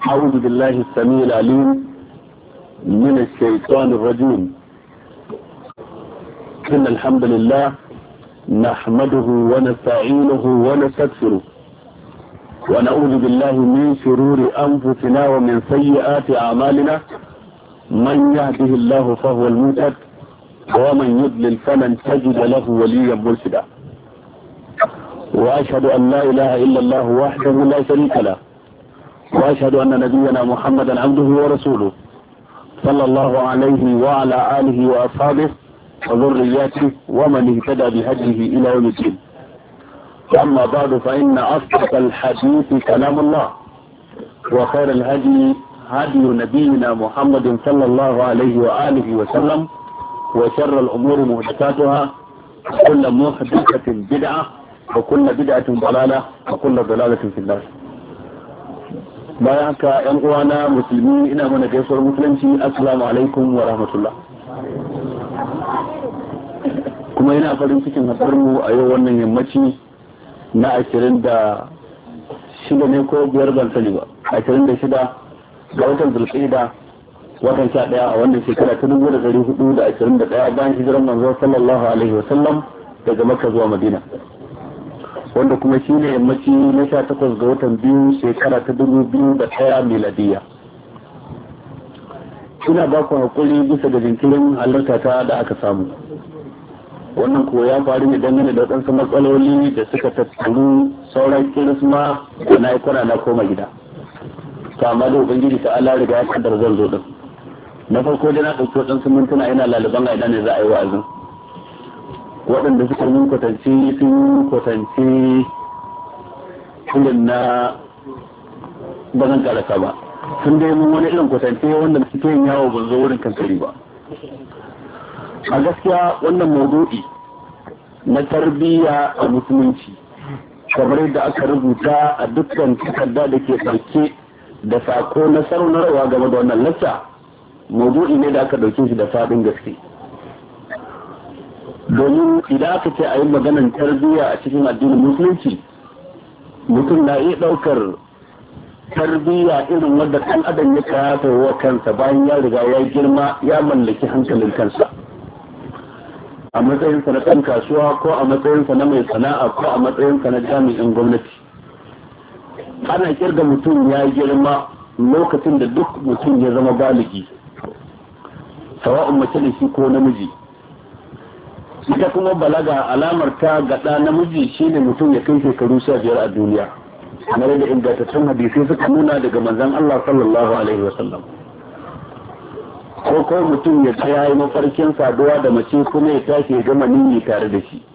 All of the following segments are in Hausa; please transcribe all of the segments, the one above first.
أعوذ بالله السميع العليم من الشيطان الرجيم. إن الحمد لله نحمده ونستعينه ونستغفره ونعوذ بالله من شرور أنفسنا ومن سيئات أعمالنا. من يهده الله فهو المهتد ومن يضلل فلن تجد له وليا مرشدا. وأشهد أن لا إله إلا الله وحده لا شريك له وأشهد أن نبينا محمدا عبده ورسوله صلى الله عليه وعلى آله وأصحابه وذرياته ومن اهتدى بهديه إلى يوم الدين. أما بعد فإن أصدق الحديث كلام الله وخير الهدي هدي نبينا محمد صلى الله عليه وآله وسلم وشر الأمور محدثاتها وكل محدثة بدعة وكل بدعة ضلالة وكل ضلالة في النار. bayan haka yan uwana musulmi ina mana gaisuwar musulunci, assalamu alaikum wa rahmatullah. Kuma ina farin cikin haɗuwar mu a yau wannan yammaci na 26 ne ko biyar ban sani ba, 26 ga watan Zulqa'ida watan 11 a wannan shekara ta 1421 bayan hijiran manzo sallallahu alaihi wa sallam daga Makka zuwa Madina, wanda kuma shi ne yammaci na 18 ga watan biyu shekara ta 2001 miladiya. Ina ba ku hakuri bisa da jinkirin halarta ta da aka samu. Wannan ko ya faru ne dangane da waɗansu matsaloli da suka tattaru sauran kirisma da na yi kwana na koma gida. To amma da ubangiji ta Allah riga ya kaddar zan zo din. Na farko dai na ɗauki waɗansu mintuna ina laliban a idan ne za a yi wa'azin. Waɗanda suka yi kwatanci sun kwatanci irin na ba zan karasa ba, sun dai mun wani irin kwatanci wanda suke yin yawo ban zo wurin kankari ba. A gaskiya wannan maudu'i na tarbiyya a musulunci kamar yadda aka rubuta a dukkan takarda da ke ɗauke da sako na sarunarwa game da wannan lacca, maudu'i ne da aka ɗauke shi da faɗin gaske. Domin idan aka ce a yi maganar tarbiyya a cikin addinin musulunci, mutum na iya ɗaukar tarbiyya irin wadda ɗan adam ya kayata wa kansa bayan ya riga ya girma ya mallaki hankalin kansa, a matsayinsa na ɗan kasuwa ko a matsayinsa na mai sana'a ko a matsayinsa na jami'in gwamnati. Ana kirga mutum ya girma lokacin da duk mutum ya zama baligi, sawa'un mace da shi ko namiji. Ita kuma balaga alamar ta ga ɗa namiji shine mutum ya kai shekaru 15 a duniya, kamar da ingantattun hadisai suka nuna daga manzon Allah sallallahu alaihi wasallam. Ko mutum ya tsaya yi mafarkin saduwa da mace kuma ya tashi ya gama niyyi tare da shi,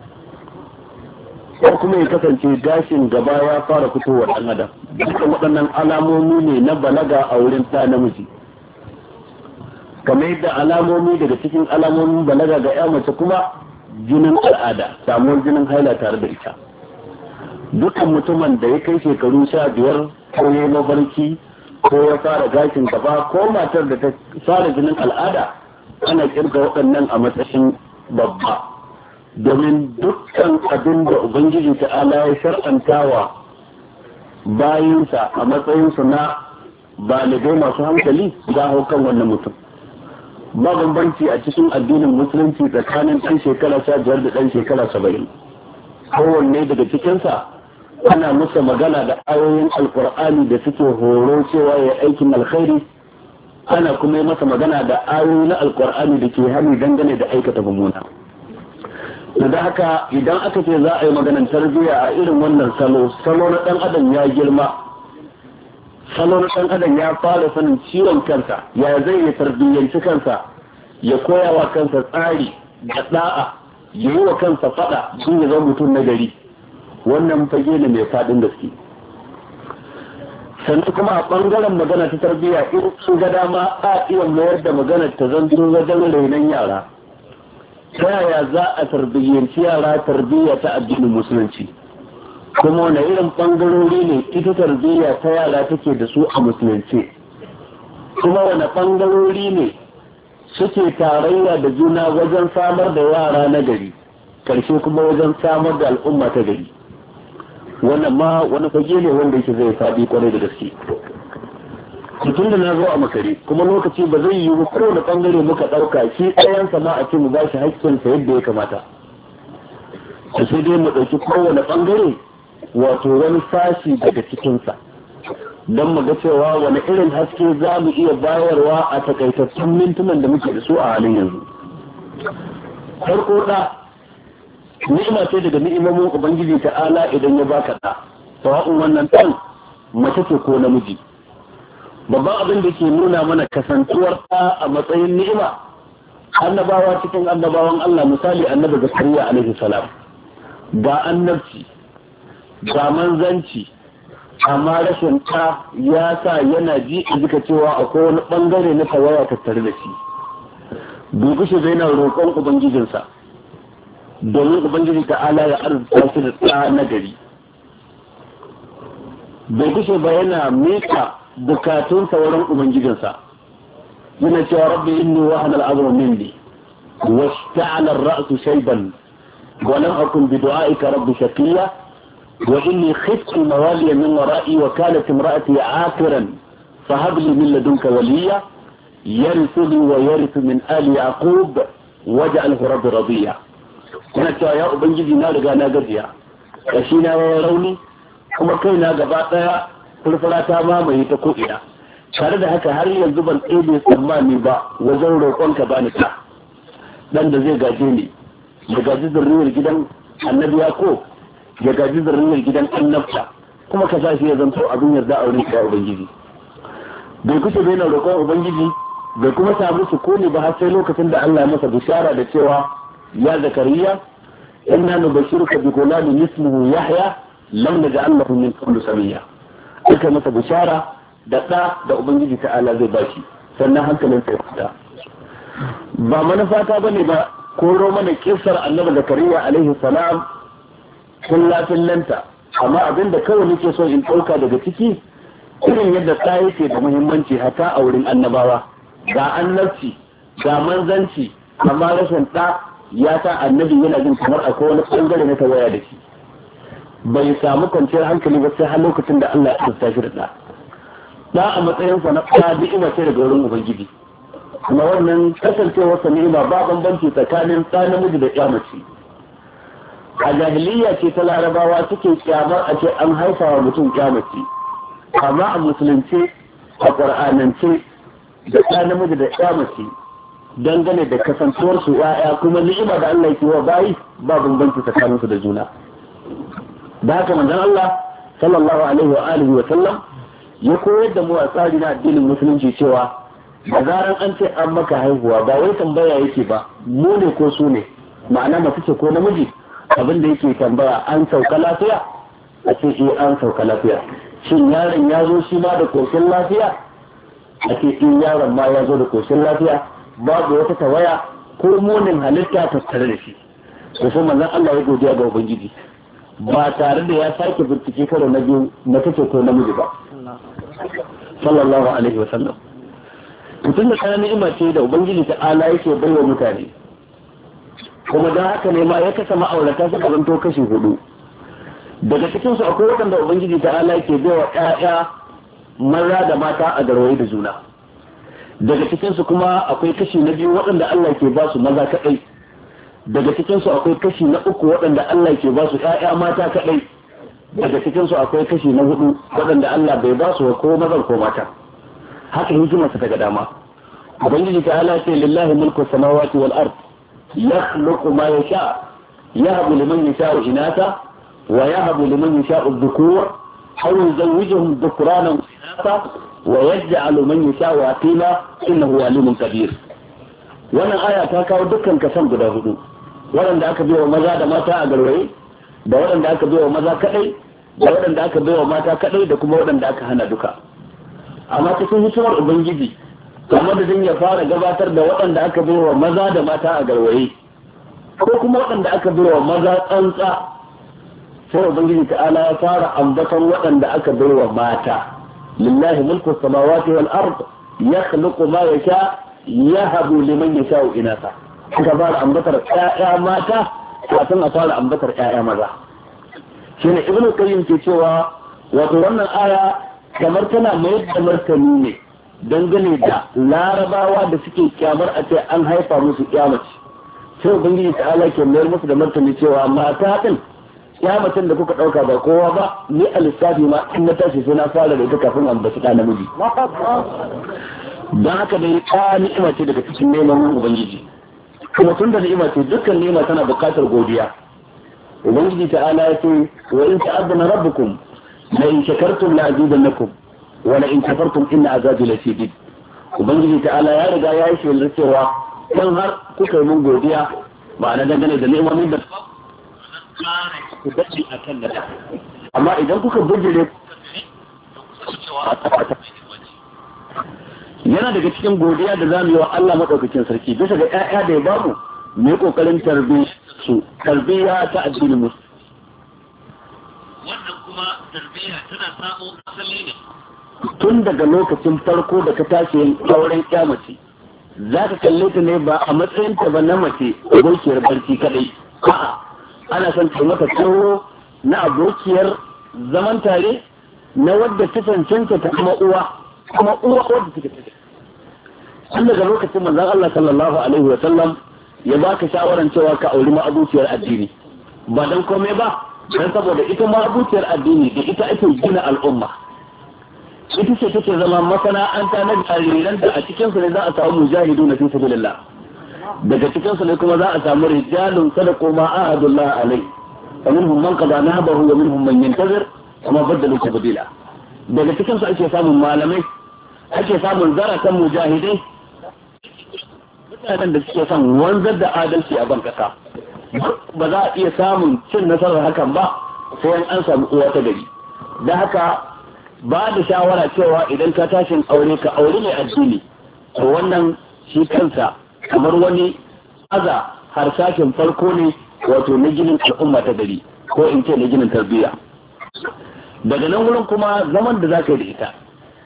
ko kuma ya kasance gashin gaba ya fara fitowa ɗan adam. Dukkan waɗannan alamomi ne na balaga a wurin ɗa namiji, kamar yadda alamomi daga cikin alamomin balaga ga ya mace kuma jinin al'ada, samuwar jinin haila tare da ita. Dukkan mutumin da ya kai shekaru 15 ko ya mafarki ko ya fara gashin gaba ko matar da ta fara jinin al'ada, ana kirga waɗannan a matsayin babba, domin dukkan abin da ubangiji ta'ala ya shar'antawa bayinsa a matsayinsu na baligai masu hankali za hau kan wannan mutum. Ba bambanci a cikin addinin musulunci tsakanin ɗan shekara 15 da ɗan shekara 70. Kowanne daga cikinsa ana musa magana da ayoyin alkur'ani da suke horo cewa ya aikin alkhairi, ana kuma yi masa magana da ayoyi na alkur'ani da ke hannu dangane da aikata mummuna. Da haka idan aka ce za a yi maganar tarbiyya a irin wannan salo na ɗan adam ya girma, salo na ɗan adam ya fara sanin ciwon kansa, ya zai ya tarbiyyanci kansa, ya koya wa kansa tsari da ɗa'a, ya yi wa kansa faɗa sun ya zama mutum na gari. Wannan fage ne mai faɗin gaske. Sannan kuma a ɓangaren magana ta tarbiyya in sun ga dama a iya mayar da magana ta zanto wajen rainon yara. Ta yaya za a tarbiyyanci yara tarbiyya ta addinin musulunci? Kuma wane irin ɓangarori ne ita tarbiyya ta yara take da su a musulunci? Kuma wane ɓangarori ne suke tarayya da juna wajen samar da yara na gari, karshe kuma wajen samar da al'umma ta gari? Wannan ma wani fage ne wanda yake zai faɗi kwarai da gaske. tun da na zo a makare kuma lokaci ba zai yi ba kowane bangare muka ɗauka shi ɗayan sama a ce mu ba shi haƙƙinsa yadda ya kamata sai dai mu ɗauki kowane bangare wato wani sashi daga cikinsa don mu ga cewa wani irin haske za mu iya bayarwa a takaitattun mintunan da muke da su a halin yanzu. Farko ni'ima ce daga ni'imomin ubangiji ta'ala idan ya baka da sawa'un wannan ɗan mace ce ko namiji. Babban abin da ke nuna mana kasantuwar ɗa a matsayin ni'ima annabawa cikin annabawan Allah, misali annabi Zakariya alaihi salam, ga annabci ga manzanci, amma rashin ta ya sa yana ji a jika cewa akwai wani bangare na tawaya tattare da shi. bai gushe zai na roƙon ubangijinsa domin ubangiji ta'ala ya arzuta shi da ɗa na gari. bai gushe ba yana mika bukatunsa wurin ubangijinsa, yana cewa rabbi inni wahana al'azmu minni washta'ala ar-ra'su shayban wa lam akun bi du'aika rabbi shaqiya wa inni khiftu al-mawaliya min wara'i wa kanat imra'ati 'aqiran fahab li min ladunka waliya yarithuni wa yarithu min ali yaqub waj'alhu rabbi radiya. yana cewa ya ubangiji na riga na gajiya, kashi na rauni kuma kaina gaba daya furfura ta mamaye ta ko'ina, tare da haka har yanzu ban ɗebe tsammani ba wajen roƙonka bani ta dan da zai gaje ni, ya gaji zurriyar gidan annabi ko ya gaji zurriyar gidan annabta, kuma ka sa shi ya zanto abin yarda a wurin ya ubangiji. bai kusa bai na roƙon ubangiji, bai kuma samu sukuni ba har sai lokacin da Allah ya masa bishara da cewa ya zakariya inna nubashiruka bi ghulamin ismuhu yahya lam naj'al lahu min qablu samiyya. aka masa bishara da da ubangiji ta'ala zai bashi, sannan hankalin sai fita. ba manufata bane ba koro mana kissar annabi zakariya alaihi salam kullafillanta, amma abinda kawai nake so in dauka daga ciki irin yadda ta yake da muhimmanci hata a wurin annabawa, ga annabci ga manzanci, amma rashin ya sa annabi yana jin kamar akwai wani bangare na tawaya da shi, bai samu kwanciyar hankali ba sai har lokacin da Allah ya tsaya shi da a matsayinsa na ɗa ni'ima ce daga wurin ubangiji. kuma wannan kasancewar sa ni'ima ba bambanci tsakanin ɗa namiji da ƴa mace. a jahiliya ce ta larabawa suke kyamar a ce an haifa wa mutum ƴa mace, amma a musulunce a ƙur'anance da ɗa namiji da ƴa mace dangane da kasantuwar su ƴaƴa kuma ni'ima da Allah yake wa bayi ba bambanci tsakanin su da juna. da haka manzon Allah sallallahu alaihi wa alihi wa sallam ya koyar da mu a tsari na addinin musulunci cewa da zaran an ce an maka haihuwa ba wai tambaya yake ba mu ne ko su ne, ma'ana mace ce ko namiji, abin da yake tambaya an sauka lafiya, a ce an sauka lafiya. shin yaron ya zo shi ma da koshin lafiya, a ce yaron ma ya zo da koshin lafiya, babu wata tawaya ko munin halitta tattare da shi. to sai manzon Allah ya godiya ga ubangiji ba tare da ya sake bincike karo na biyu na kace ko namiji ba sallallahu alaihi wa sallam. mutum da kana ni'ima ce da ubangiji ta ala yake baiwa mutane, kuma dan haka ne ma ya kasa ma'aurata suka zanto kashi 4. daga cikin su akwai wanda ubangiji ta ala yake baiwa ƴaƴa maza da mata a garwaye da juna. daga cikin su kuma akwai kashi na biyu waɗanda Allah ke ba su maza kadai. daga cikin su akwai kashi na 3 waɗanda Allah ke ba su ƴaƴa mata kadai. daga cikin su akwai kashi na 4 waɗanda Allah bai ba su ko maza ko mata. haka hikimarsa daga dama. ubangiji ta ala ce lillahi mulku samawati wal ard yakhluqu ma yasha yahabu liman yasha'u inatha wa yahabu liman yasha'u dhukur aw yuzawwijuhum dhukranan wa inatha wa yaj'alu man yasha'u aqima innahu alimun kabir. wannan aya ta kawo dukkan kasan guda 4, waɗanda aka biya wa maza da mata a garwaye, da waɗanda aka biya wa maza kadai, da waɗanda aka biya wa mata kadai, da kuma waɗanda aka hana duka. amma cikin hikimar ubangiji kamar da ya fara gabatar da waɗanda aka biya wa maza da mata a garwaye ko kuma waɗanda aka biya wa maza tsantsa, sai ubangiji ta'ala ya fara ambaton waɗanda aka biya wa mata. lillahi mulku samawati wal ard yakhluqu ma yasha yahabu liman yasha'u inatha. aka fara ambatar ƴaƴa mata kafin a fara ambatar ƴaƴa maza. shine ibnu qayyim ke cewa wato wannan aya kamar tana mayar da martani ne dangane da larabawa da suke kyamar a ce an haifa musu kyamace sai ubangiji ta'ala ke mayar musu da martani cewa mata din kyamacin da kuka dauka ba kowa ba ni a lissafi ma in na tashi sai na fara da ita kafin an basu da namiji dan haka dai ta ni'ima ce daga cikin neman ubangiji kuma tun da ni'ima ce dukkan ni'ima tana bukatar godiya ubangiji ta'ala ya ce wa in ta'azzana rabbukum la in shakartum la azidannakum wa la in kafartum inna azabi lasadid ubangiji ta'ala ya riga ya yi shi cewa dan har kuka yi mun godiya ma'ana dangane da ni'imomin da ku dace akan da amma idan kuka bujire yana daga cikin godiya da zamu yi wa Allah madaukakin sarki bisa ga ƴaƴa da ya bamu mu kokarin tarbiyya ta addinin musulmi wannan kuma tarbiyya tana samu asali ne tun daga lokacin farko da ka tashi yin auren kyamace za ka kalle ta ne ba a matsayin ta ba na mace abokiyar barci kadai a'a ana son ta maka tsoro na abokiyar zaman tare na wadda ta cancanta ta kuma uwa wadda take take tun daga lokacin manzon Allah sallallahu alaihi wa sallam ya baka shawaran cewa ka auri ma'abuciyar addini ba dan komai ba dan saboda ita ma'abuciyar addini da ita ake gina al'umma ita ce take zama masana'anta na jariran da a cikin su ne za a samu mujahidu na fi sabilillah daga cikin su ne kuma za a samu rijalun sadaqu ma ahadullah alai ومنهم من قضى نهبه ومنهم من ينتظر وما بدلوا تبديلا daga cikin su ake samun malamai ake samun zaratan mujahidai mutanen da suke son wanzar da adalci a ban kasa ba za a iya samun cin nasarar hakan ba sai an samu uwa ta gari da haka ba da shawara cewa idan ka tashin aure ka aure mai addini to wannan shi kansa kamar wani harsashin farko ne wato na ginin al'umma ta gari ko in ce na ginin tarbiyya daga nan wurin kuma zaman da za ka yi da ita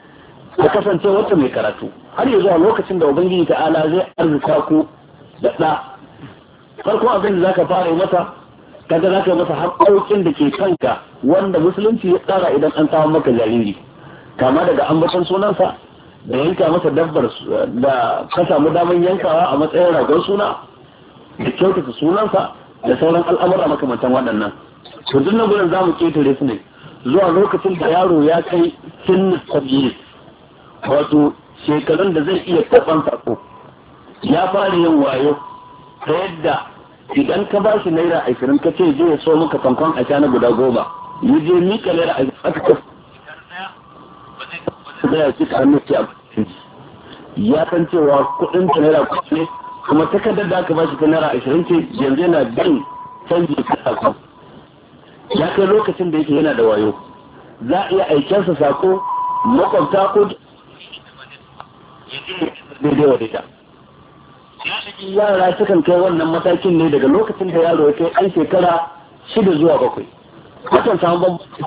ka kasance wata mai karatu har yanzu a lokacin da ubangiji ta'ala zai arzuta ku da ɗa farko abin da za ka fara yi mata kaga za ka yi masa haƙoƙin da ke kanka wanda musulunci ya tsara idan an samu maka jariri kama daga ambaton sunansa da yanka masa dabbar da ka samu damar yankawa a matsayin ragon suna da kyautata sunansa da sauran al'amura makamantan waɗannan to duk nan gurin za mu ketare su ne zuwa lokacin da yaro ya kai sinnis tabiyyis wato shekarun da zai iya karɓan sako ya fara yin wayo ta yadda idan ka ba shi naira 20 ka ce je ya so maka kankon a na guda 10 yi je mika naira 20 aka kafa ya ci hannun ya san cewa kuɗin ta naira kuɗi ne kuma takardar da aka ba shi ta naira 20 ce yanzu yana bin canji ta sako ya kai lokacin da yake yana da wayo za a iya aikensa sako makwabta ko daidai wa daita yara sukan kai wannan matakin ne daga lokacin da yaro ya kai ɗan shekara 6 zuwa 7 hakan samu bambanci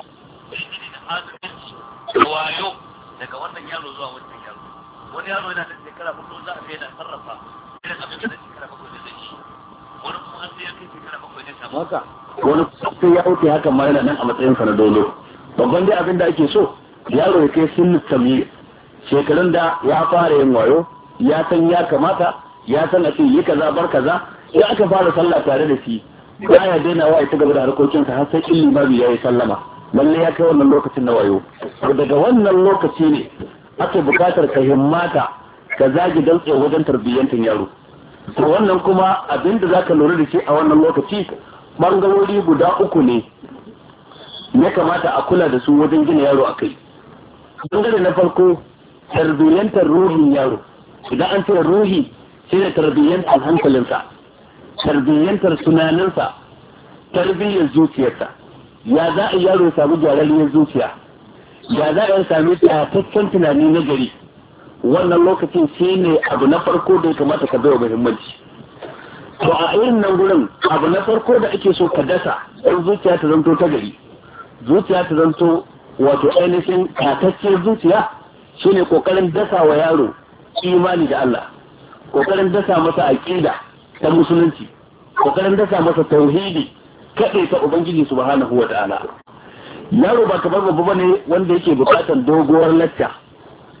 wayo daga wannan yaro zuwa wannan yaro wani yaro yana da shekara 4 za a kai da sarrafa irin abin da shekara 7 da zai yi wani kuma an sai ya kai shekara 7 ne samu haka wani sai ya wuce hakan ma yana nan a matsayin sa na dole babban dai abin da ake so yaro ya kai sunnu tamyiz shekarun da ya fara yin wayo ya san ya kamata ya san a ce yi kaza bar kaza in aka fara sallah tare da shi baya daina wa ita gaba da harkokinsa har sai ilimi ya yi sallama lalle ya kai wannan lokacin na wayo daga wannan lokaci ne ake bukatar ka himmata ka zagi dantse wajen tarbiyyantar yaro to wannan kuma abinda zaka lura da shi a wannan lokaci bangarori guda 3 ne ya kamata a kula da su wajen gina yaro akai bangare na farko tarbiyyantar ruhin yaro idan an ce ruhi shine tarbiyyantar hankalinsa tarbiyyantar tunaninsa tarbiyyar zuciyarsa ya za a yaro ya samu gyararriyar zuciya ya za a sami tataccen tunani na gari wannan lokacin shi ne abu na farko da ya kamata ka bai wa muhimmanci to a irin nan gurin abu na farko da ake so ka dasa ɗan zuciya ta zanto ta gari zuciya ta zanto wato ainihin tatacciyar zuciya shine kokarin dasa wa yaro imani da Allah kokarin dasa masa aqida ta musulunci kokarin dasa masa tauhidi kaɗai ta ubangiji subhanahu wa ta'ala yaro ba kamar babba bane wanda yake bukatar doguwar lacca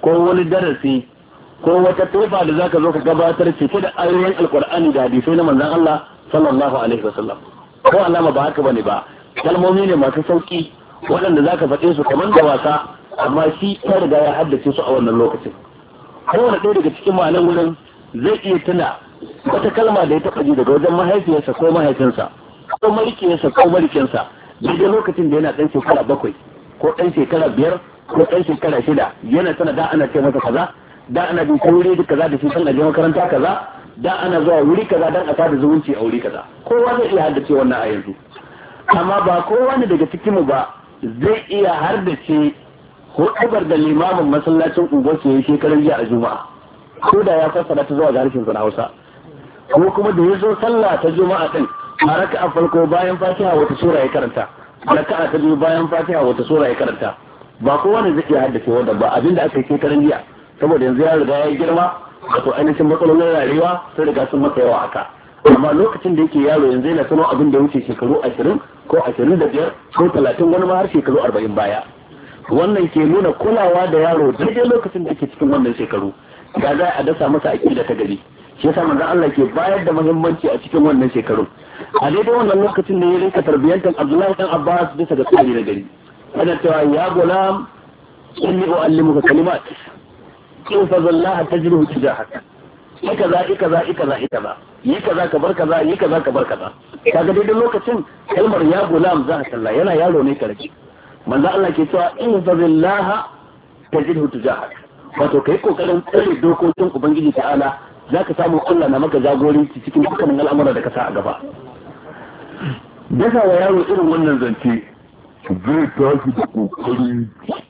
ko wani darasi ko wata tofa da zaka zo ka gabatar cike da ayoyin alqur'ani da hadisai na manzon Allah sallallahu alaihi wasallam ko alama ba haka bane ba kalmomi ne masu sauki waɗanda zaka faɗe su kamar da wasa amma shi ya riga ya haddace su a wannan lokacin kowane ɗaya daga cikin ma'anan wurin zai iya tuna wata kalma da ya taɓa ji daga wajen mahaifiyarsa ko mahaifinsa ko marikiyarsa ko marikinsa daidai lokacin da yana ɗan shekara 7 ko ɗan shekara 5 ko ɗan shekara 6 yana tana da ana ce masa kaza da ana bin wuri da kaza da shi san aje makaranta kaza da ana zuwa wuri kaza dan a sada zumunci a wuri kaza kowa zai iya haddace wannan a yanzu amma ba kowa ne daga cikin mu ba zai iya haddace hudubar da limamin masallacin unguwar su yayi shekaran jiya a juma'a ko da ya fassara ta zuwa ga harshen sa na Hausa ko kuma da yazo sallah ta juma'a din a raka'a farko bayan Fatiha wata sura ya karanta raka'a ta biyu bayan Fatiha wata sura ya karanta ba kowa ne zai iya haddace wannan ba abinda aka yi shekaran jiya saboda yanzu ya riga ya girma wato ainihin matsalolin rayuwa sun riga sun masa yawa haka amma lokacin da yake yaro yanzu yana sano abin da wuce shekaru 20 ko 25 ko 30 wani ma har shekaru 40 baya wannan ke nuna kulawa da yaro daidai lokacin da yake cikin wannan shekaru ga za a dasa masa aqida ta gari shi yasa manzon Allah ke bayar da muhimmanci a cikin wannan shekarun a daidai wannan lokacin da ya rinka tarbiyantar Abdullahi dan Abbas bisa ga tsari na gari ana cewa ya gulam inni uallimuka kalimat in fa zallaha tajruhu tijahak yi kaza yi kaza ka bar kaza yi kaza ka bar kaza kaga daidai lokacin kalmar ya gulam za ka kalla yana yaro ne karfi manzo Allah ke cewa in fa zallaha tajruhu tijahak wato kai kokarin tsare dokokin ubangiji ta'ala zaka samu Allah na maka jagoranci cikin dukkan al'amuran da ka sa a gaba dasa wa yaro irin wannan zance zai tashi da kokari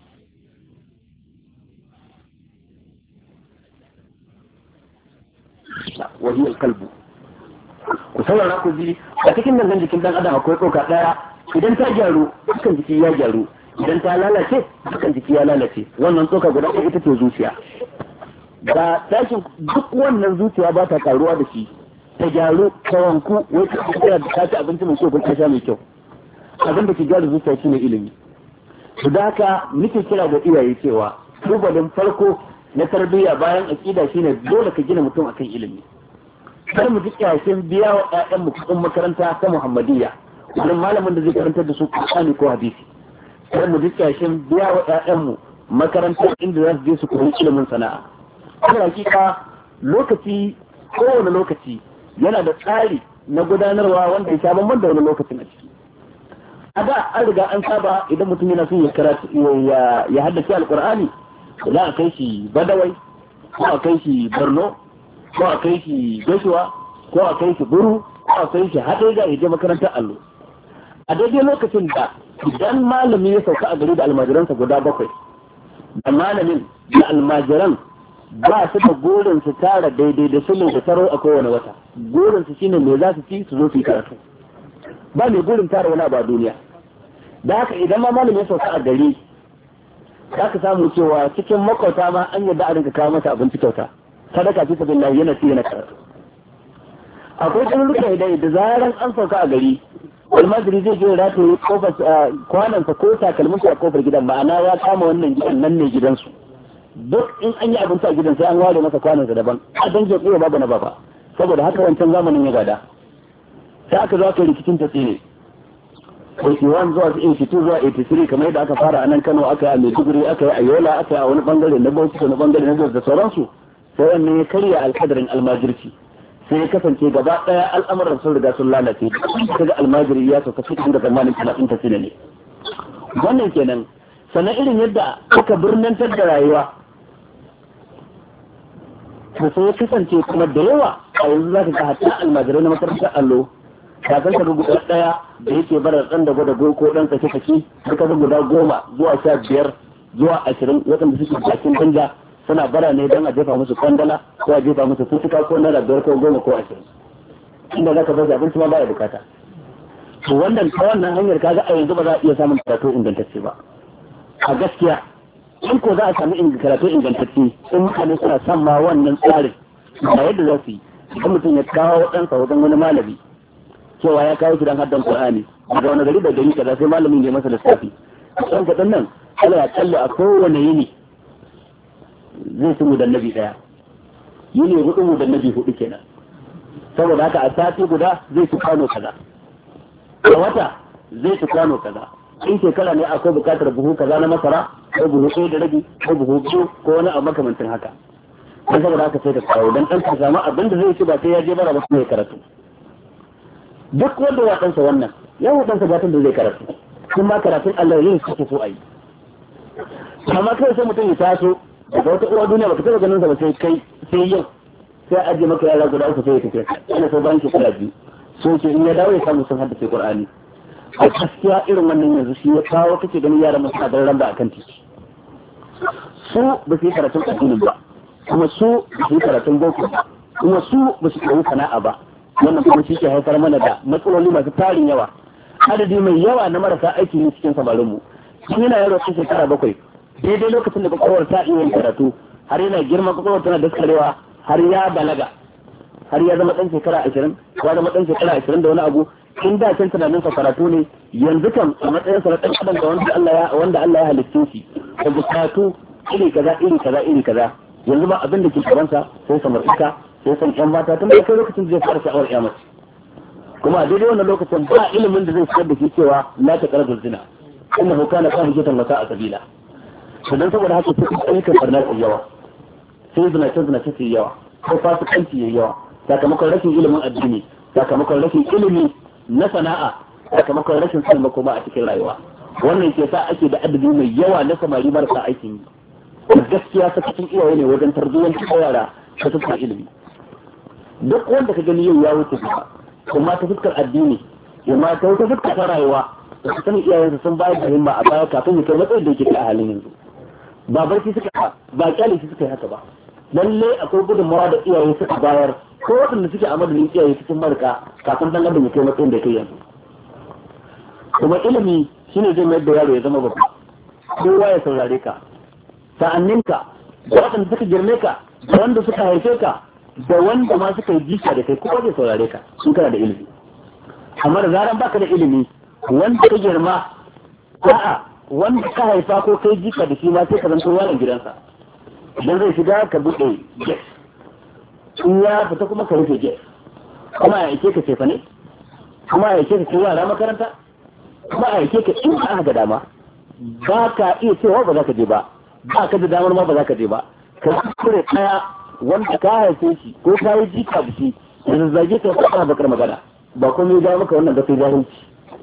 وهي القلب ku saurara ku ji a cikin nan jikin dan adam akwai tsoka daya idan ta gyaru dukkan jiki ya gyaru idan ta lalace dukkan jiki ya lalace wannan tsoka guda ɗaya ita ce zuciya da tashin duk wannan zuciya ba ta karuwa da shi ta gyaru ta wanku wai ta ci abinci mai kyau ko ta sha mai kyau abin da ke gyara zuciya shine ilimi to da haka muke kira ga iyaye cewa tubalin farko na tarbiyya bayan aqida shine dole ka gina mutum akan ilimi kar mu ji kyashin biya wa ƴaƴan mu kuɗin makaranta ta Muhammadiyya wannan malamin da zai karantar da su Qur'ani ko hadisi kar mu ji kyashin biya wa ƴaƴan mu makaranta inda za su je su koyi ilimin sana'a kuma hakika lokaci kowane lokaci yana da tsari na gudanarwa wanda ya sha bamban da wani lokacin a ciki a da an riga an saba idan mutum yana son ya karatu ya haddace alqur'ani za a kai shi badawai ko a kai shi borno ko a kai shi gashuwa ko a kai shi buru ko a kai shi haɗeja ya je makarantar allo a daidai lokacin da idan malami ya sauka a gari da almajiransa guda 7 da malamin da almajiran ba su da gurin su tara daidai da sulhu da taro a kowane wata gurin su shine me za su ci su zo su yi karatu ba mai gurin tara wani abu a duniya da haka idan ma malami ya sauka a gari za ka samu cewa cikin makwauta ma an yadda a rinka kawo masa abinci kyauta sadaka fi sabilillah yana ci yana karatu akwai tsarurruka da zaran an sauka a gari almajiri zai je rataye kofar kwanansa ko takalminsa a kofar gidan ma'ana ya kama wannan gidan nan ne gidansu duk in an yi abinci a gidan sai an ware masa kwanansa daban a dangin tsaye babu na baba saboda haka wancan zamanin ya gada sai aka zo aka rikicin ta tsine 81 zuwa 82 zuwa 83 kamar yadda aka fara a nan Kano aka yi a Maiduguri aka yi a Yola aka yi a wani bangare na Bauchi da wani bangare na Jos da sauransu sai wannan ya karya alkadarin almajirci sai ya kasance gaba daya al'amuran sun riga sun lalace kaga almajiri ya sauka cikin da zamanin 30 ta ne wannan kenan sannan irin yadda aka birnantar da rayuwa to sai ya kasance kuma da yawa a yanzu zaka ga hatta almajirai na makarantar allo kafin ka guda daya da yake bara dan da gwada ko dan sake sake duka guda 10 zuwa 15 zuwa 20 wadanda suke bakin danja suna bara ne dan a jefa musu kwandala ko a jefa musu tutuka ko na da 5 ko 10 ko 20 inda zaka bar abinci ma baya bukata to wannan ta wannan hanyar kaga a yanzu ba za a iya samun karatu ingantacce ba a gaskiya in ko za a samu karatu ingantacce in mutane suna son ma wannan tsarin ba yadda za su yi idan mutum ya kawo ɗansa wajen wani malami cewa ya kawo shi dan haddan Qur'ani daga wani gari da gari kaza sai malamin ya masa lissafi dan kadan nan Allah ya kalle a kowane yini zai ci mudannabi daya yini hudu mudannabi hudu kenan saboda haka a sati guda zai ci kwano kaza a wata zai ci kwano kaza in shekara ne akwai bukatar buhu kaza na masara ko buhu ɗaya da rabi ko buhu biyu ko wani abu makamantin haka don saboda haka sai da kawo don ɗan ka samu abin da zai ci ba sai ya je bara ba kuma ya karatu duk wanda ya ɗansa wannan ya ɗansa gatan da zai karatu kuma karatun Allah yin suke so a yi amma kai sai mutum ya taso daga wata uwa duniya baka taɓa ganin sa ba sai kai sai yau sai ajiye maka yara guda uku sai ya tafi ina so bayan shekara biyu so ke in ya dawo ya samu sun haddace Qur'ani a gaskiya irin wannan yanzu shi ya kawo kake ganin yaran masu da ramba akan titi su ba su yi karatun addinin ba kuma su ba su yi karatun boko kuma su ba su koyi sana'a ba wannan kuma shi ke haifar mana da matsaloli masu tarin yawa adadi mai yawa na marasa aiki ne cikin samarin mu sun yana yaro cikin shekara 7 daidai lokacin da kwakwalwar ta iya yin karatu har yana girma kwakwalwar tana daskarewa har ya balaga har ya zama dan shekara 20 ya zama dan shekara 20 da wani abu in da can tunanin sa karatu ne yanzu kan a matsayin sa na dan adam da wanda Allah ya halitta shi da bukatu iri kaza yanzu ba abin da ke gaban sa sai samarika sai san yan mata tun da kai lokacin da zai fara sha'awar kiyama kuma a daidai wannan lokacin ba ilimin da zai fitar da shi cewa la ta qarabul zina innahu kana fahijatan wa sa'a sabila to dan saboda haka sai ayyukan barna yawa sai zina ce yawa ko fasikanci yayi yawa sakamakon rashin ilimin addini sakamakon rashin ilimi na sana'a sakamakon rashin sanin makoma a cikin rayuwa wannan ke sa ake da adadi mai yawa na samari marasa aikin yi gaskiya sakacin iyaye ne wajen tarbiyyar yara ta fuskar ilimi duk wanda ka gani yau ya wuce ba kuma ta fuskar addini kuma ta fuskar ta rayuwa da su sani iyayensa sun bayar da himma a baya kafin ya kai matsayin da yake a halin yanzu ba barci suka ba kyale shi suka yi haka ba lalle akwai gudunmawa da iyaye suka bayar ko waɗanda suke a madadin iyaye cikin marka kafin dan adam ya kai matsayin da kai yanzu kuma ilimi shine zai mayar da yaro ya zama babba kowa ya saurare ka sa'anninka da waɗanda suka girme ka da wanda suka haife ka da wanda ma suka yi jika da kai kowa zai saurare ka sun kana da ilimi amma da zaran baka da ilimi wanda ka girma a'a wanda ka haifa ko kai jika da shi ma sai ka zanto yaron gidansa idan zai shiga ka buɗe gate in ya fita kuma ka rufe gate kuma ya aike ka cefa ne kuma ya aike ka kai yara makaranta kuma ya aike ka in aka ga dama ba ka iya cewa ba za ka je ba ba ka da damar ma ba za ka je ba ka kure kaya wanda ka haife shi ko ka yi jika da shi da zazzage ka fara bakar magana ba kuma ya maka wannan da kai jahilci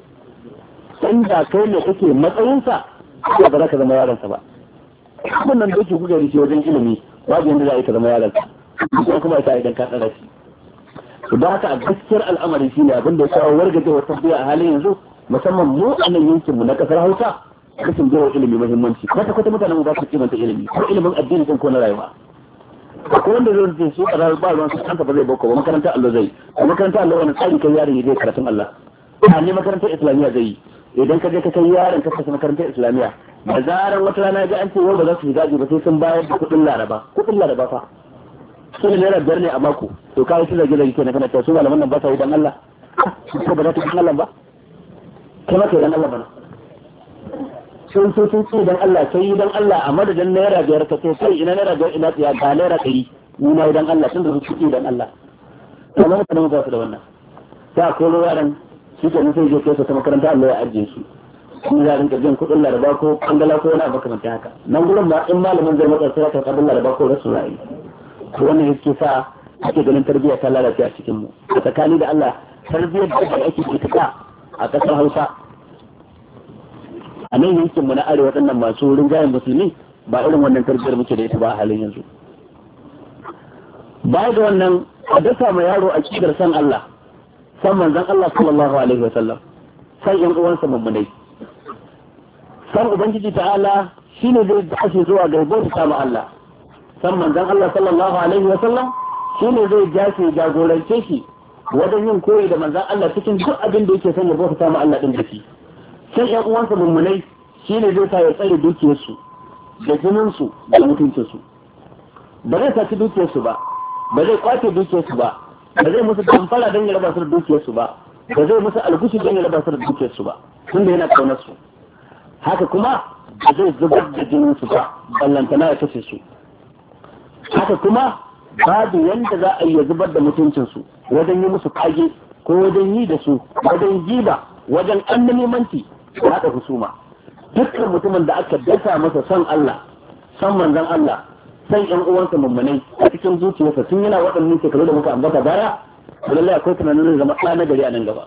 inda kai ne kake matsayinsa ba za ka zama yaransa ba wannan da yake kuka da shi wajen ilimi babu yanda za a yi ka zama yaransa ko kuma ita idan ka tsara shi to da haka a gaskiyar al'amari shine abin da ya kawo wargajewar tarbiyya a halin yanzu musamman mu a nan yankin mu na kasar Hausa rashin jawo ilimi muhimmanci kwata mutanen mu ba su kimanta ilimi ko ilimin addini ko na rayuwa ko wanda zai ce su karar ba ruwan su kanta ba zai bauka ba makarantar Allah zai a makarantar Allah wani tsari kai yaron ya je karatun Allah a ne makarantar islamiyya zai yi idan ka je ka kai yaron ka kasa makarantar islamiyya da zaran wata rana ga an ce wai ba za su shiga ba sai sun bayar da kuɗin laraba fa sun naira 5 ne a mako to kai su zage zage kenan kana cewa su malaman nan ba sa yi dan Allah ko ba za ta dan Allah ba kuma kai dan Allah ba sun ce dan Allah sai dan Allah a madadin naira 5 ka ce sai ina naira 5 ina tsiya ga naira 100 ni na dan Allah tun da su ce dan Allah amma mutanen ba su da wannan sai ko yaran shi ke nan sai je kai ta makaranta Allah ya ajiye su kuma za a rinka jin kuɗin laraba ko kangala ko wani abu kamar haka nan gurin ma in malamin zai matsa sai ka kabin laraba ko rasu ra'ayi to wannan yake sa ake ganin tarbiyya ta lalace a cikin mu a tsakani da Allah tarbiyyar da ake ita a kasar Hausa a nan yankin mu na arewa waɗannan masu rinjayen musulmi ba irin wannan tarbiyyar muke da ita ba a halin yanzu baya da wannan a dasa ma yaro a kidar san Allah san manzon Allah sallallahu alaihi wa sallam san yan uwansa mummunai san ubangiji ta'ala shine zai dace zuwa ga bauta ma Allah san manzon Allah sallallahu alaihi wa sallam shine zai dace jagorance shi wajen yin koyi da manzon Allah cikin duk abin da yake son ya bauta ma Allah din da shi san yan uwansa mummunai shine zai sa ya tsare dukiyarsu da jininsu da mutuncinsu ba zai saci dukiyarsu ba ba zai kwace dukiyarsu ba ba zai musu damfara don ya raba su da dukiyarsu ba ba zai musu algushi don ya raba su da dukiyarsu ba tunda yana kaunar su haka kuma ba zai zubar da jinin su ba ballantana ya kashe su haka kuma babu yanda za a iya zubar da mutuncinsu wajen yi musu kage ko wajen yi da su wajen giba wajen annamimanci da haɗa husuma. Dukkan mutumin da aka dasa masa son Allah, son manzon Allah, son ƴan uwansa mummunai a cikin zuciyarsa tun yana waɗannan shekaru da muka ambata baya, lallai akwai tunanin zai zama ɗa na gari a nan gaba.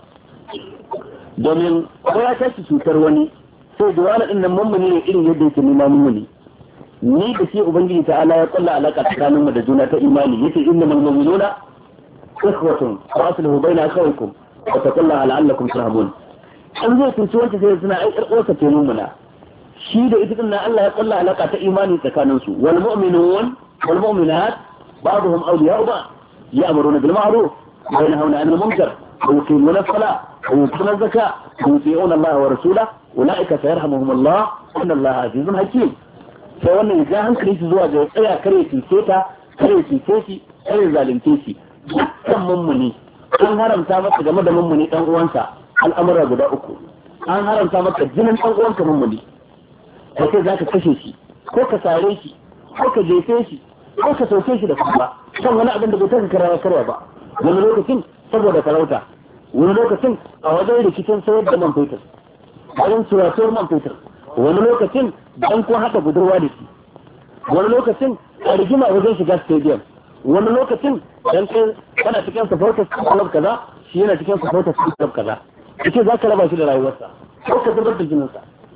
Domin ko ya tashi cutar wani sai da wani ɗin nan mummuni ne irin yadda yake nima mummuni. Ni da shi Ubangiji ta'ala ya kulla alaka tsakaninmu da juna ta imani yace innamal mu'minuna ikhwatun wa aslihu baina akhawaykum wa taqullaha la'allakum turhamun. An zai tunci wanda sai suna ai karɓarsa ce mummuna. Shi da ita din Allah ya kulla alaka ta imani tsakanin su. Wal mu'minun wal mu'minat ba'dhum awliya'u ba'd ya'muruna bil ma'ruf wa yanhauna 'anil munkar wa yuqimuna as-salata wa yu'tuna az-zakata wa yuti'una Allah wa rasulahu ulaika sayarhamuhumullah inna Allaha 'azizun hakim. Sai wannan ya ja hankali shi zuwa ga tsaya kare cuce ta, kare cuce shi, kare zalunce shi. Dukkan mummuni an haramta masa game da mummuni dan uwansa al'amura guda uku. An haramta maka jinin dan uwanka mummuni. Kai za ka kashe shi, ko ka sare shi, ko ka jefe shi, ko ka sauke shi da kuma kan wani abin da bai taka karya ba. Wani lokacin saboda farauta, wani lokacin a wajen rikicin sayar da man fetur, wajen suratuwar man fetur, wani lokacin dan ko haɗa budurwa da shi, wani lokacin a rigima wajen shiga stadium, wani lokacin dan kai kana cikin supporters club kaza shi yana cikin supporters club kaza kace za ka raba shi da rayuwarsa ko ka zubar da jininsa.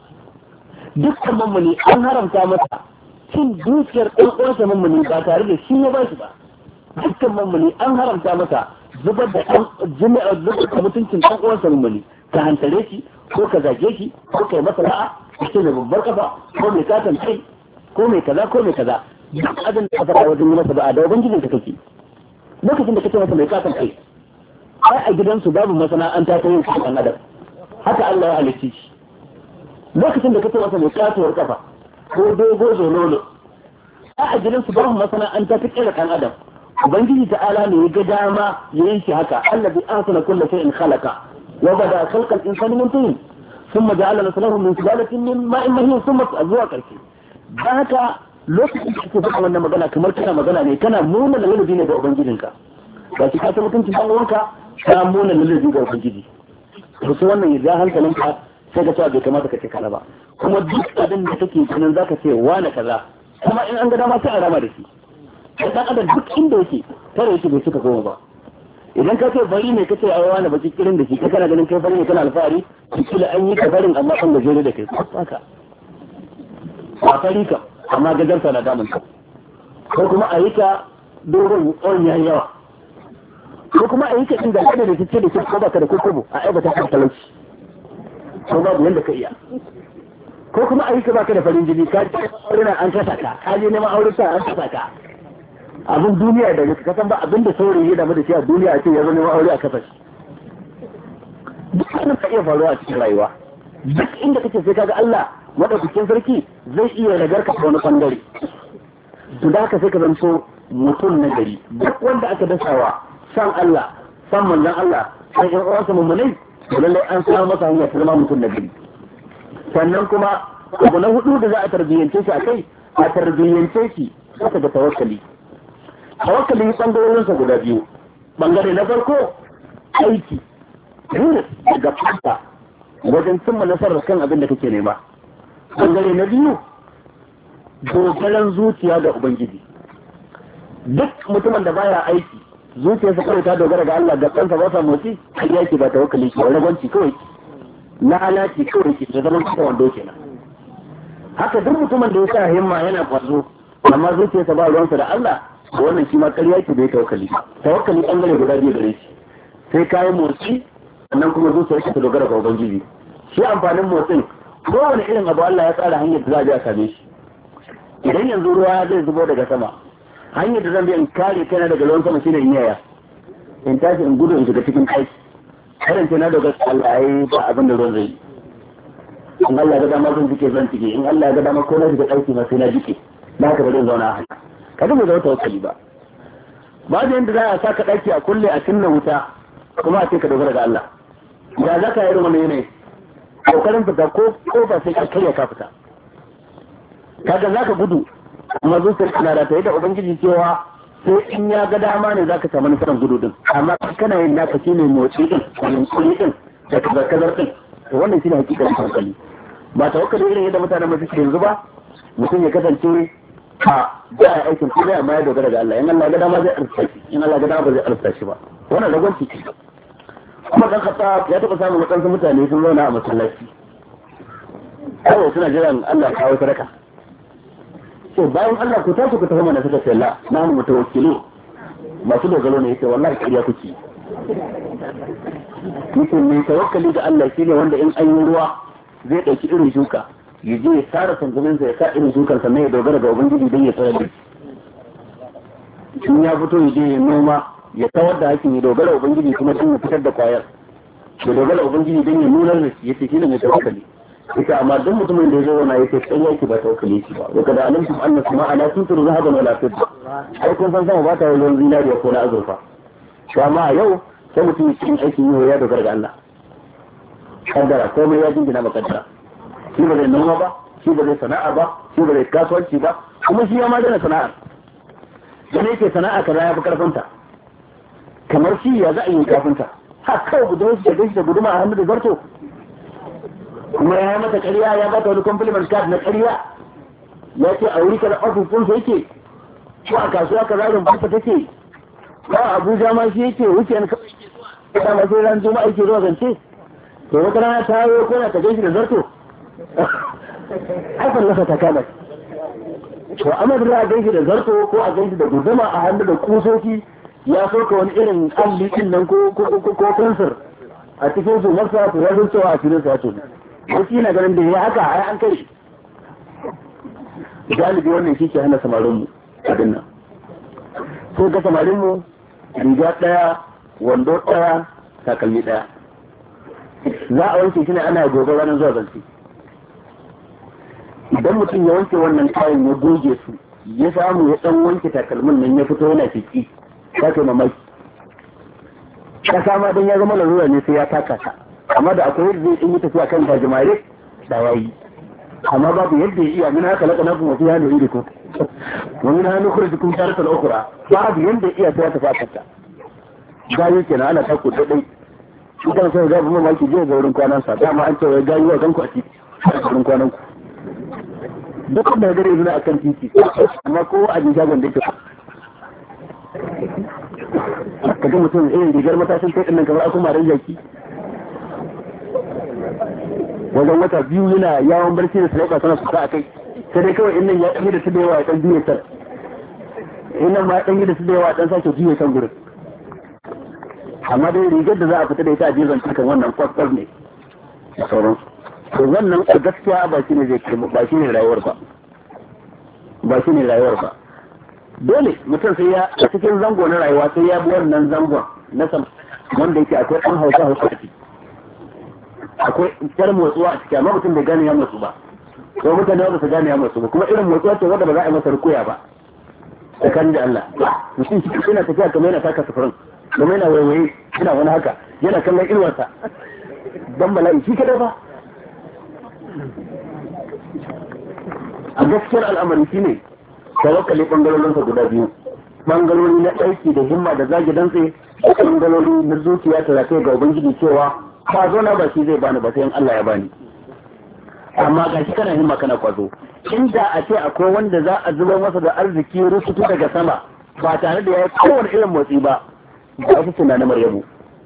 Dukkan mummuni an haramta masa cin dukiyar ɗan uwansa mummuni ba tare da shi ya ba shi ba. Dukkan mummuni an haramta masa zubar da zubar da mutuncin ɗan uwansa mummuni, ka hantare shi ko ka zage shi ko kai masa ra'a ce da babbar kafa ko mai katon kai ko mai kaza ko mai kaza. Duk abin da ka faɗa wajen yi masa ba'a da ubangijin ka kake. Lokacin da kace masa mai katon kai ai a gidansu babu masana'anta ta yin kan adam, haka Allah ya halicce shi. Lokacin da kace masa mai katuwar kafa ko dogo zololo a gidansu babu masana'anta ta kira kan adam. Ubangiji ta'ala ne ya ga dama ya yi shi haka. Allazi ahsana kulli shay'in khalaqa wa bada khalqal insani min tin thumma ja'ala lahu min sulalatin min ma'in mahin thumma zuwa karshe. Da haka lokacin da kake faɗa wannan magana kamar kana magana ne kana nuna lalabi ne ga ubangijinka. Ba shi ka ta mutuncin dan uwanka ka nuna lalabi ga ubangiji. To sai wannan ya ja hankalinka sai ka cewa bai kamata ka ce kaza ba. Kuma duk abin da kake ganin zaka ce wani kaza kuma in an ga dama sai a rama da shi. Dan adam duk inda yake tare yake bai suka goma ba. Idan ka ce bari ne kace ai wani baki kirin da shi kai kana ganin kai bari ne kana alfahari kila an yi ka barin amma kan gajere da kai haka. Ba fari ka amma gajarta na damun ka. Ko kuma a yi ka dogon tsawon yayi yawa. Ko kuma a yi ka inda kada da tace da ko baka da kokobo a aibata ka talauci. Ko babu yanda ka iya. Ko kuma a yi ka baka da farin jini ka aure an kasa ka je neman aure ta an kasa ka. Abin duniya da ka san ba abin da saurayi ya damu da shi a duniya a ce ya zo neman aure a kasa shi. Duk wannan ka iya faruwa a cikin rayuwa. Duk inda kake sai kaga Allah madaukakin sarki zai iya ragar ka wani bangare. To da haka sai ka zanto mutum na gari. Duk wanda aka dasawa san Allah, san manzon Allah, san ƴan uwansa mummunai, to lallai an samu masa hanya ta zama mutum na gari. Sannan kuma abu na hudu da za a tarbiyyance shi akai, a tarbiyyance shi saka da tawakkali. Tawakkali bangarorinsa guda biyu. Bangare na farko aiki, daga fata wajen cimma nasarar kan abin da kake nema. Bangare na biyu dogaran zuciya ga Ubangiji. Duk mutumin da baya aiki zuciyarsa kawai ta dogara ga Allah ga kansa ba sa motsi kai yake ba tawakkali ke rabanci kawai na halaki kawai ke da zaman kasa wando kenan. Haka duk mutumin da ya sa himma yana kwazo amma zuciyarsa ba ruwansa da Allah wannan shi ma ƙarya ce bai tawakkali. Tawakkali bangare guda biyu gare shi. Sai kayan motsi sannan kuma zuciyarsa ta dogara ga Ubangiji. Shi amfanin motsin kowane irin abu Allah ya tsara hanyar da za a je a same shi. Idan yanzu ruwa zai zubo daga sama hanyar da zan bi in kare kaina daga ruwan sama shine in yaya in tashi in gudu in shiga cikin aiki karanta na daga Allah ai ba abin da ruwan zai yi. In Allah ga dama zan jike zan jike, in Allah ga dama ko na shiga aiki ma sai na jike. Ba haka ba zan zauna a haka. Kada mu zama tawakkali ba. Ba da yanda za a saka daki a kulle a cinna wuta kuma a ce ka dogara ga Allah. Ya za ka yi irin wannan yanayi? Kokarin fita ko ba sai ka karya ka fita. Kaga za ka gudu amma zuciyar kana da tayi da ubangiji cewa sai in ya ga dama ne zaka samu nasarar gudu din amma kana yin naka shine motsi din yunkuri din da kazar din to wannan shine hakikar hankali ba tawakkali irin yadda mutanen mu suke yanzu ba mutum ya kasance a da aikin kuma amma ya dogara ga Allah in Allah ga dama zai arsa shi in Allah ga dama ba zai arsa shi ba wannan ragonci ce kuma dan Khattab ya taba samun wadansu mutane sun zauna a masallaci kawai suna jiran Allah ya kawo sadaka to bayan Allah ku tafi ku tafi mana suka ce la na mu mutawakkilu masu dogaro ne yake wallahi kariya kuke mutum ne tawakkali ga Allah shine wanda in an yi ruwa zai dauki irin shuka ya je ya tsara sanzumin sa ya sa irin shukar sannan ya dogara ga ubangiji don ya tsara da in ya fito ya je ya noma ya kawar da hakin ya dogara ubangiji kuma don ya fitar da kwayar ya dogara ubangiji don ya nunar da shi yace shine mai tawakkali ita amma duk mutumin da ya zo na yake kai yake ba tawakkali shi ba wanda da alimtum anna sama'a la tuntiru zahaban wala fidda ai kun san sama ba ta yi ruwan zinariya ko na azurfa to amma yau sai mutum cikin aikin yi ya dogara ga Allah kaddara komai ya jingina makaddara shi ba zai noma ba shi ba zai sana'a ba shi ba zai kasuwanci ba kuma shi ya ma dana sana'ar dan yake sana'a kaza ya fi karfinta kamar shi ya za a yi kafinta ha kawai gudun shi da gashi da guduma a hannu da zarto kuma ya yi mata ƙarya ya bata wani compliment card na ƙarya ya ce a wuri kada ofis ɗinsa yake ko a kasuwa ka zarin bata take ko a Abuja ma shi yake wuce ne kawai ma sai ran juma'a yake zuwa zance to wata rana ta yi ko na ta gashi da zarto haifar nasa ta kama to amma da a gaishe da zarto ko a gaishe da guduma a hannu da kusoki ya soka wani irin alli din nan ko kansar a cikin su masa to ya zo cewa a cikin sa to wasu yana ganin da ya haka ai an kai galibi wannan shi ke hana samarin mu abin nan so ga samarin mu riga daya wando daya takalmi daya za a wanke shi ne ana gobe ranar zuwa zance idan mutum ya wanke wannan kayan ya goge su ya samu ya dan wanke takalmin nan ya fito yana fiki ka kai mamaki ka sama dan ya zama larura ne sai ya taka ta amma da akwai yadda zai yi tafiya kan gajimare da yayi amma babu yadda ya iya min haka laka nakum wa fiha nu'idukum wa min hanu khurijukum taratan ukhra babu yadda iya sai ta fata ta gayi kenan ana tako dai idan sai ga mamaki je ga wurin kwanan sa dama an ce wai gayi wa kanku a ciki wurin kwanan ku duk da gare zuwa akan titi amma ko a jin shagon da yake kaga mutum irin rigar matashin kai nan kamar akuma ran jaki wajen wata biyu yana yawon barci da salaka sana su a kai sai dai kawai innan ya ɗanyi da su da yawa ya ɗan juye tar innan ma ya ɗanyi da su da yawa ɗan sake juye kan gurin amma dai rigar da za a fita da ita a jizon cikin wannan kwakwar ne da sauransu to wannan a gaskiya ba shi ne zai kai ba shi ne rayuwar ba ba shi ne rayuwar ba dole mutum sai ya a cikin zango na rayuwa sai ya bi wannan zangon na sam wanda yake akwai ɗan hausa a ciki akwai tsar motsuwa a ciki amma mutum bai gane ya motsu ba ko mutane ba su gane ya motsu ba kuma irin motsuwa ce wanda ba za a yi masa rukuya ba tsakanin da Allah mutum shi yana tafiya kamar yana taka sufurin kuma yana waiwaye yana wani haka yana kallon inuwarsa dan bala'i shi kadai ba a gaskiyar al'amari shi ne tawakkali bangarorinsa guda biyu bangarori na aiki da himma da zagi dantse bangarori na zuciya ta rafe ga ubangiji cewa kwazo na ba shi zai bani ba sai in Allah ya bani amma ga shi kana himma kana kwazo inda a ce akwai wanda za a zubar masa da arziki rusutu daga sama ba tare da ya yi kowane irin motsi ba da ake suna na Maryamu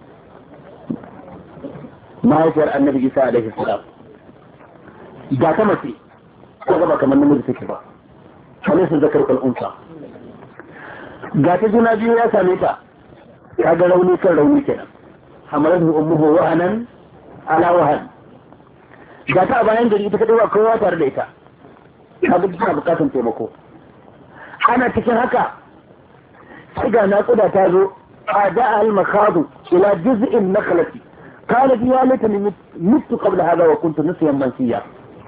mahaifiyar annabi Isa alaihi salam ga ta mace ko gaba kamar namiji take ba wani sun zakar kal'unsa ga ta juna biyu ya same ta ta ga rauni kan rauni kenan hamalatu ummuhu wahanan ala wahan ga ta a bayan gari ita kadai ba kowa tare da ita ta ga tana bukatun taimako ana cikin haka sai ga naƙuda ta zo a da'a al-makhadu ila juz'in nakhlati قالت يا ليتني مت قبل هذا وكنت نسيا منسيا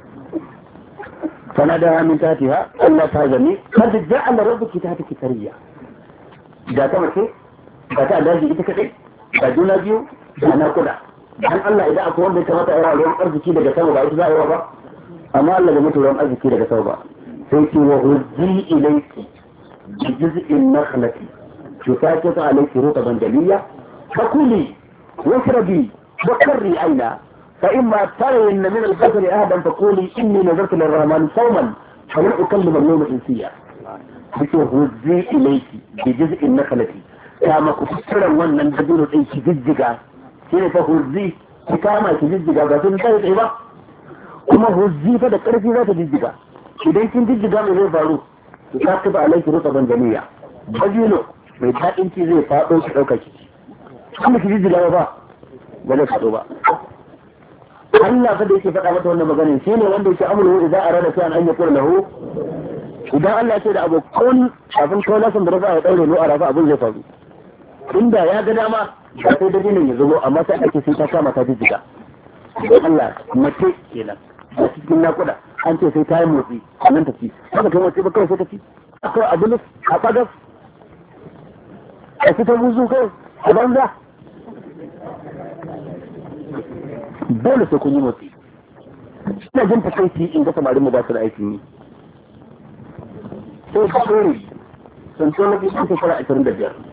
فناداها من تحتها ألا تهزني قد جعل ربك تحتك سريا da ta mace da ta daji ita kadai da juna biyu da na kuda dan Allah idan akwai wanda ya kamata a yi ruwan arziki daga sama ba ita za a yi ba amma Allah bai mutu ruwan arziki daga sama ba سيتي وهزي إليك بجزء النخلة تساقط عليك رطبا جليا فكلي واشربي وقري عينا فإما ترين من البشر أحدا فقولي إني نذرت للرحمن صوما فلن أكلم اليوم إنسيا وهزي إليك بجزء النخلة كما كفر ونن بدون أي جزجا شيء فهزي كما جزجا بس انتهت إذا وما هزي فذكر في ذات جزجا idan kin jijjiga mai zai faru ki ka ba alaiki rutaban jami'a bajino mai daɗin ci zai faɗo ki ɗauka ki kuma ki jijjiga ba zai faɗo ba Allah fa da yake faɗa mata wannan maganin shi ne wanda yake amuru idan arada sai an yakura lahu idan Allah ya ce da abokan kafin kawai lasan da rafa ya daure no a rafa abin zai faru inda ya ga dama ba sai da jinin ya zubo amma sai ake sai ta kama ta jijjiga Allah mace kenan a cikin nakuda an ce sai ta yi motsi nan ta ci haka kai motsi ba kawai sai ta ci akwai abin a bagas a cikin buzu kai a banza dole sai kun yi motsi ina jin takaici in ga samarin mu ba su da aikin yi sai ka dore sun so na biyu shekara 25